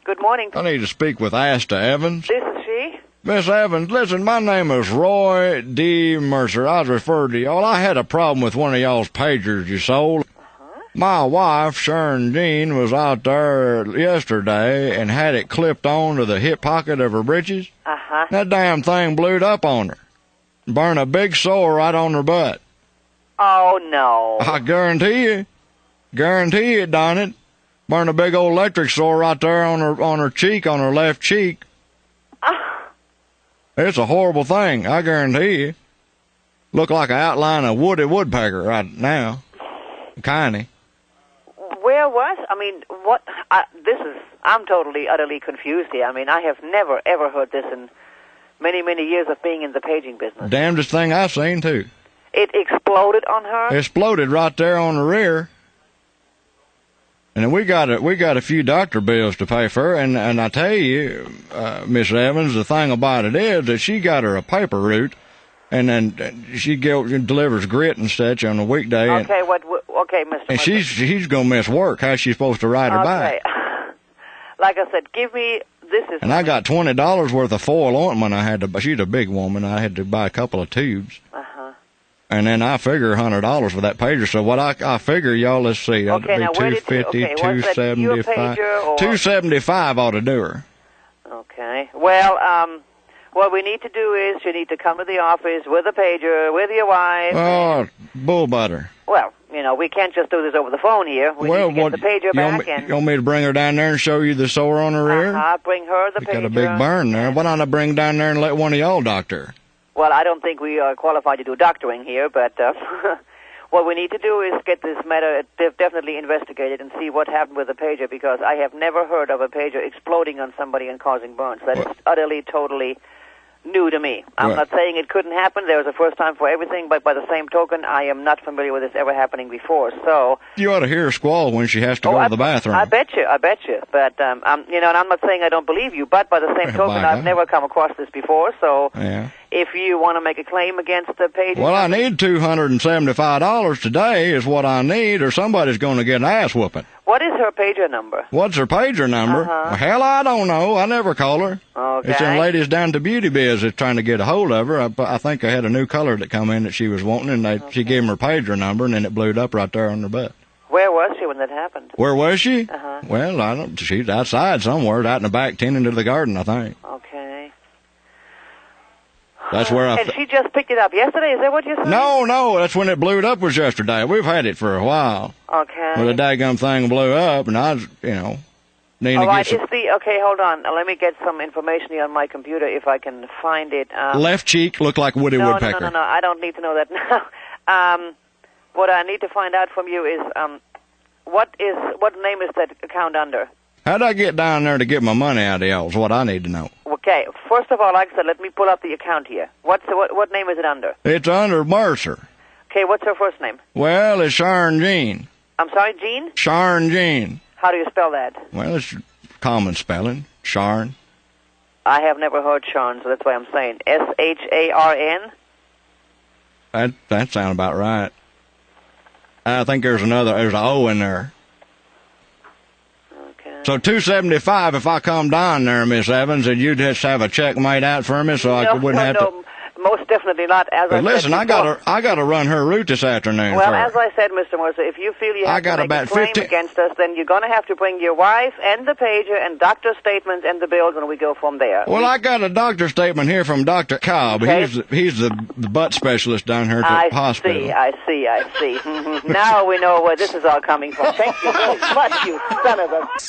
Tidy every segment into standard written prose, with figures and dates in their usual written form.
Good morning. I need to speak with Asta Evans. This is she. Miss Evans, listen, my name is Roy D. Mercer. I was referred to y'all. I had a problem with one of y'all's pagers you sold. My wife, Sharon Jean, was out there yesterday and had it clipped on to the hip pocket of her breeches. That damn thing blew up on her. Burned a big sore right on her butt. Oh, no. I guarantee you. Guarantee it, darn it. Burned a big old electric sore right there on her cheek, on her left cheek. It's a horrible thing, I guarantee you. Look like an outline of Woody Woodpecker right now. Kinda. Where was? I mean, what? I'm totally, utterly confused here. I mean, I have never, ever heard this in many, many years of being in the paging business. Damnedest thing I've seen, too. It exploded on her? It exploded right there on the rear. And we got a few doctor bills to pay for, and I tell you, Miss Evans, the thing about it is that she got her a paper route, and then she delivers grit and such on a weekday. Okay, okay, Mr. And she's gonna miss work. How's she supposed to ride her back? Like I said, give me this is. And I got $20 worth of foil ointment. I had to. She's a big woman. I had to buy a couple of tubes. And then I figure $100 for that pager. So what I figure, y'all, let's see, that'd be $250, $275. $275 ought to do her. Okay. Well, what we need to do is you need to come to the office with a pager, with your wife. Oh, bull butter. Well, we can't just do this over the phone here. We need to get the pager back. You want me to bring her down there and show you the sore on her rear? Bring her the pager. Got a big burn there. Why don't I bring down there and let one of y'all doctor? Well, I don't think we are qualified to do doctoring here, but what we need to do is get this matter definitely investigated and see what happened with the pager, because I have never heard of a pager exploding on somebody and causing burns. That is utterly, totally new to me. I'm not saying it couldn't happen. There was a first time for everything, but by the same token, I am not familiar with this ever happening before. So you ought to hear her squall when she has to go to the bathroom. I bet you. But and I'm not saying I don't believe you, but by the same token, I've never come across this before. So if you want to make a claim against the pager, well, I need $275 today is what I need, or somebody's going to get an ass whooping. What is her pager number? What's her pager number? Well, hell, I don't know. I never call her. Okay. It's them ladies down to Beauty Biz that's trying to get a hold of her. I think I had a new color that come in that she was wanting, and she gave him her pager number, and then it blew up right there on her butt. Where was she when that happened? Where was she? Well, I don't. She's outside somewhere, out in the back, tending to the garden, I think. Okay. That's where And she just picked it up yesterday? Is that what you're saying? No, that's when it blew up was yesterday. We've had it for a while. Okay. Well, the daggum thing blew up, and I was, needing to get some... Okay, hold on. Let me get some information here on my computer if I can find it. Left cheek looked like Woody Woodpecker. No, I don't need to know that now. What I need to find out from you is, what name is that account under? How'd I get down there to get my money out of y'all is what I need to know. Okay, first of all, like I said, let me pull up the account here. What name is it under? It's under Mercer. Okay, what's her first name? Well, it's Sharon Jean. I'm sorry, Jean? Sharon Jean. How do you spell that? Well, it's common spelling. Sharon. I have never heard Sharon, so that's why I'm saying Sharn. That sounds about right. I think there's an O in there. Okay. So $275 if I come down there, Miss Evans, and you just have a check made out for me, so I wouldn't have to. Most definitely not. Listen, I gotta run her route this afternoon. Well, as I said, Mr. Mercer, if you feel you have to make a claim against us, then you're going to have to bring your wife and the pager and doctor's statements and the bills when we go from there. Well, I got a doctor's statement here from Dr. Cobb. Okay. He's the butt specialist down here at the hospital. I see. Now we know where this is all coming from. Thank you very much, you son of a...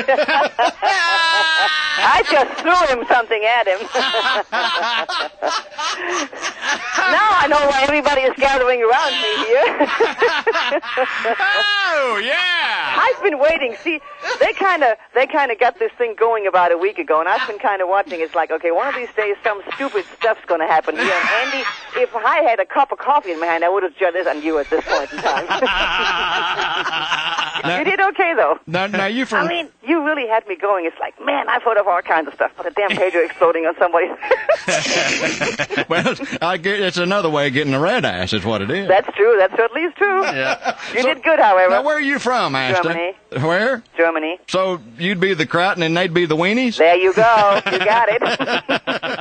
I just threw him something at him. Now I know why everybody is gathering around me here. Oh, yeah! I've been waiting. See, they kind of got this thing going about a week ago, and I've been kind of watching. It's like, okay, one of these days some stupid stuff's going to happen here. And Andy, if I had a cup of coffee in my hand, I would have judged this on you at this point in time. You did okay, though. Now you from... I mean, You really had me going. It's like, man, I've heard of all kinds of stuff, but a damn pager exploding on somebody. Well, I get it's another way of getting a red ass, is what it is. That's true. That certainly is true. Yeah. You did good, however. Now, where are you from, Asta? Germany. Where? Germany. So you'd be the Kraut and they'd be the weenies? There you go. You got it.